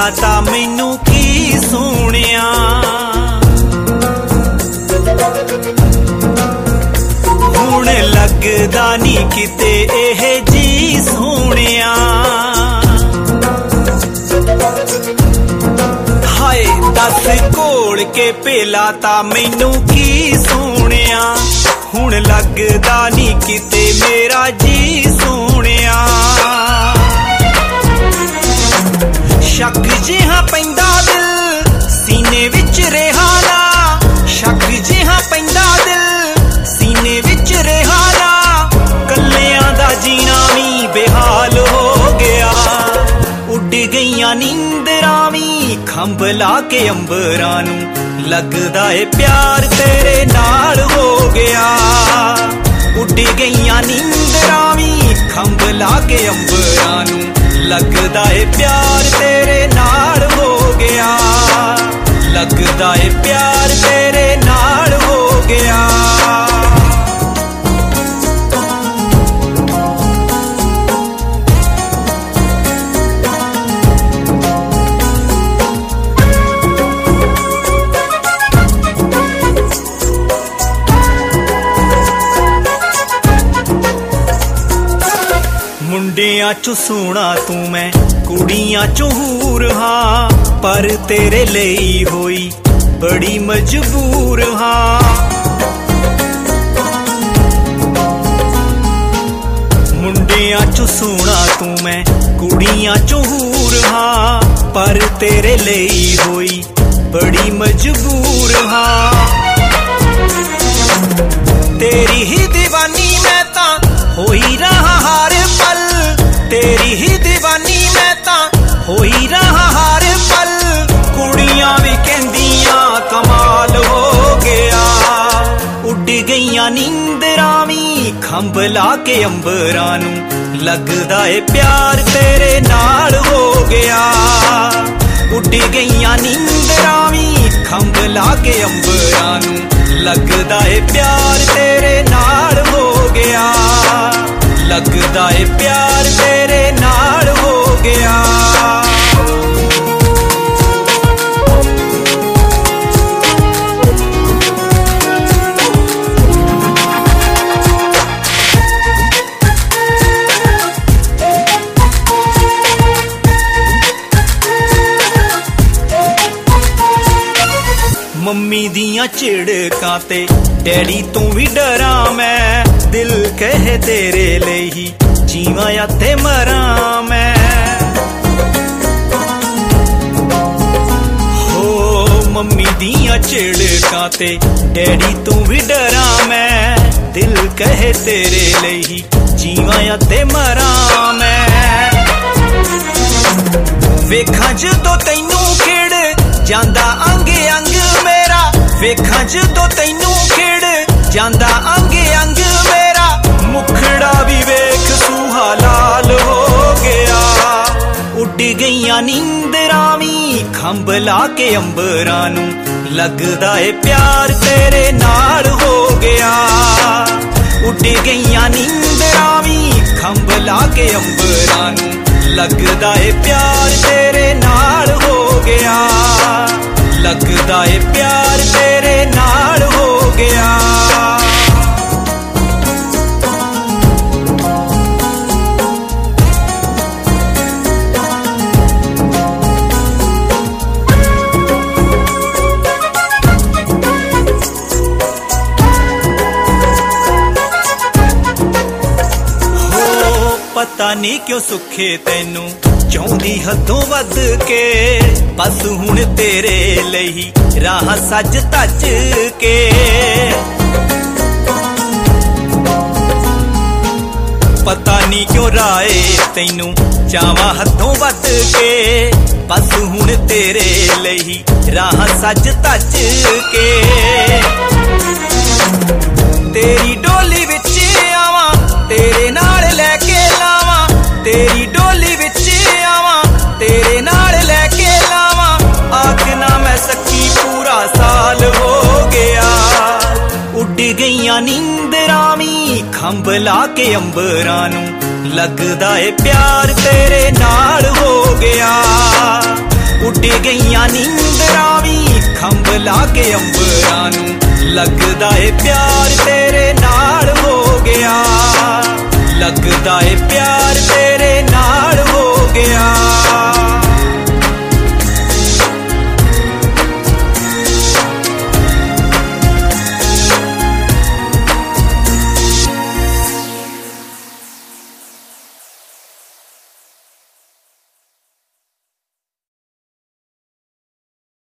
ਤਾਂ ਮੈਨੂੰ ਕੀ ਸੋਹਣਿਆ। ਹੁਣ ਲੱਗਦਾ ਨੀ ਕਿਤੇ ਇਹ ਜੀ ਸੋਹਣਿਆ। ਹਾਏ ਦੱਸ ਘੋਲ ਕੇ ਪਿਲਾ ਤਾਂ ਮੈਨੂੰ ਕੀ ਸੋਹਣਿਆ। ਹੁਣ ਲੱਗਦਾ ਨੀ ਕਿਤੇ ਮੇਰਾ ਜੀ ਸੋਹਣਿਆ। ਸ਼ੱਕ ਜਿਹਾ ਪੈਂਦਾ ਦਿਲ ਸੀਨੇ ਵਿੱਚ ਰਿਹਾ ਨਾ। ਸ਼ੱਕ ਜਿਹਾ ਪੈਂਦਾ ਦਿਲ ਸੀਨੇ ਵਿੱਚ ਰਿਹਾ ਨਾ। ਕੱਲਿਆਂ ਦਾ ਜੀਣਾ ਵੀ ਬੇਹਾਲ ਹੋ ਗਿਆ। ਉੱਡ ਗਈਆਂ ਨੀਂਦਰਾਂ ਵੀ ਖੰਭ ਲਾ ਕੇ ਅੰਬਰਾਂ ਨੂੰ। ਲੱਗਦਾ ਏ ਪਿਆਰ ਤੇਰੇ ਨਾਲ ਹੋ ਗਿਆ। ਉੱਡ ਗਈਆਂ ਨੀਂਦਰਾਂ ਵੀ ਖੰਭ ਲਾ ਕੇ ਅੰਬਰਾਂ ਨੂੰ। ਲੱਗਦਾ ਏ ਪਿਆਰ ਤੇਰੇ ਨਾਲ ਹੋ ਗਿਆ। ਲੱਗਦਾ ਏ ਪਿਆਰ ਤੇਰੇ ਨਾਲ ਹੋ ਗਿਆ। ਮੁੰਡਿਆਂ ਚੋਂ ਸੋਹਣਾ ਤੂੰ ਮੈਂ ਕੁੜੀਆਂ ਚੋਂ ਹੂਰ ਹਾਂ। ਪਰ ਤੇਰੇ ਲਈ ਹੋਈ ਬੜੀ ਮਜਬੂਰ ਹਾਂ। ਮੁੰਡਿਆਂ ਚੋਂ ਸੋਹਣਾ ਤੂੰ ਮੈਂ ਕੁੜੀਆਂ ਚੋਂ ਹੂਰ ਹਾਂ। ਪਰ ਤੇਰੇ ਲਈ ਹੋਈ ਬੜੀ ਮਜਬੂਰ ਹਾਂ। ਤੇਰੀ ਹੀ ਦੀਵਾਨੀ ਮੈਂ ਤਾਂ ਹੋਈ ਰਹਾ ਹਰ ਪਲ। ਤੇਰੀ ਹੀ ਦੀਵਾਨੀ ਮੈਂ ਤਾਂ ਹੋਈ ਰਹਾ ਹਰ ਪਲ। ਕੁੜੀਆਂ ਵੀ ਕਹਿੰਦੀਆਂ ਕਮਾਲ ਹੋ ਗਿਆ। ਉੱਡ ਗਈਆਂ ਨੀਂਦਰਾਂ ਵੀ ਖੰਭ ਲਾ ਕੇ ਅੰਬਰਾਂ ਨੂੰ। ਲੱਗਦਾ ਏ ਪਿਆਰ ਤੇਰੇ ਨਾਲ ਹੋ ਗਿਆ। ਉੱਡ ਗਈਆਂ ਨੀਂਦਰਾਂ ਵੀ ਖੰਭ ਲਾ ਕੇ ਅੰਬਰਾਂ ਨੂੰ। ਲੱਗਦਾ ਏ ਪਿਆਰ ਤੇਰੇ ਨਾਲ ਹੋ ਗਿਆ। ਲੱਗਦਾ ਏ ਪਿਆਰ ਤੇਰੇ ਨਾਲ ਹੋ ਗਿਆ। ਮੰਮੀ ਦੀਆਂ ਝਿੜਕਾਂ ਤੇ ਡੈਡੀ ਤੋਂ ਵੀ ਡਰਾਂ ਮੈਂ। ਦਿਲ ਕਹੇ ਤੇਰੇ ਲਈ ਹੀ ਜੀਵਾਂ ਅਤੇ ਮਰਾਂ ਮੈਂ। ਹੋ ਮੰਮੀ ਦੀਆਂ ਝਿੜਕਾਂ ਤੇ ਡੈਡੀ ਤੋਂ ਵੀ ਡਰਾਂ ਮੈਂ। ਦਿਲ ਕਹੇ ਤੇਰੇ ਲਈ ਹੀ ਜੀਵਾਂ ਅਤੇ ਮਰਾਂ ਮੈਂ। ਵੇਖਾਂ ਜਦੋਂ ਤੈਨੂੰ ਖਿੜ ਜਾਂਦਾ ਅੰਗ ਅੰਗ ਮੇਰਾ। ਵੇਖਾਂ ਜਦੋਂ ਤੈਨੂੰ ਖਿੜ ਜਾਂਦਾ ਅੰਗ ਅੰਗ ਮੇਰਾ। ਮੁਖੜਾ ਵੀ ਵੇਖ ਸੂਹਾ ਲਾਲ ਹੋ ਗਿਆ। ਉੱਡ ਗਈਆਂ ਨੀਂਦਰਾਂ ਵੀ ਖੰਭ ਲਾ ਕੇ ਅੰਬਰਾਂ ਨੂੰ। ਲੱਗਦਾ ਏ ਪਿਆਰ ਤੇਰੇ ਨਾਲ ਹੋ ਗਿਆ। ਉੱਡ ਗਈਆਂ ਨੀਂਦਰਾਂ ਵੀ ਖੰਭ ਲਾ ਕੇ ਅੰਬਰਾਂ ਨੂੰ। ਲੱਗਦਾ ਏ ਪਿਆਰ ਤੇਰੇ ਨਾਲ ਹੋ ਗਿਆ। ਲੱਗਦਾ ਏ ਪਿਆਰ ਤੇਰੇ ਨਾਲ ਹੋ ਗਿਆ। ਪਤਾ ਨੀ ਕਿਉਂ ਸੁੱਖੇ ਤੈਨੂੰ ਚਾਹੁੰਦੀ ਹੱਦੋਂ ਵੱਧ ਕੇ। ਬਸ ਹੁਣ ਤੇਰੇ ਲਈ ਰਾਹ ਸੱਜ ਧੱਜ ਕੇ। ਪਤਾ ਨੀ ਕਿਉਂ ਰਾਏ ਤੈਨੂੰ ਚਾਵਾਂ ਹੱਦੋਂ ਵੱਧ ਕੇ। ਬਸ ਹੁਣ ਤੇਰੇ ਲਈ ਰਾਹ ਸੱਜ ਧੱਜ ਕੇ। ਤੇਰੀ ਡੋਲੀ ਵਿੱਚ ਆਵਾਂ ਤੇਰੇ ਨਾਲ ਲੈ ਕੇ ਲਾਵਾਂ। ਤੇਰੀ ਡੋਲੀ ਵਿੱਚ ਆਵਾਂ ਤੇਰੇ ਨਾਲ ਲੈ ਕੇ ਲਾਵਾਂ। ਆਖਣਾ ਮੈਂ ਸੱਚੀ ਪੂਰਾ ਸਾਲ ਹੋ ਗਿਆ। ਉੱਡ ਗਈਆਂ ਨੀਂਦਰਾਂ ਵੀ ਖੰਭ ਲਾ ਕੇ ਅੰਬਰਾਂ ਨੂੰ। ਲੱਗਦਾ ਏ ਪਿਆਰ ਤੇਰੇ ਨਾਲ ਹੋ ਗਿਆ। ਉੱਡ ਗਈਆਂ ਨੀਂਦਰਾਂ ਵੀ ਖੰਭ ਲਾ ਕੇ ਅੰਬਰਾਂ ਨੂੰ ਲੱਗਦਾ ਏ ਪਿਆਰ ਤੇਰੇ ਨਾਲ ਹੋ ਗਿਆ ਲੱਗਦਾ ਏ ਪਿਆਰ ਤੇਰੇ ਨਾਲ ਹੋ ਗਿਆ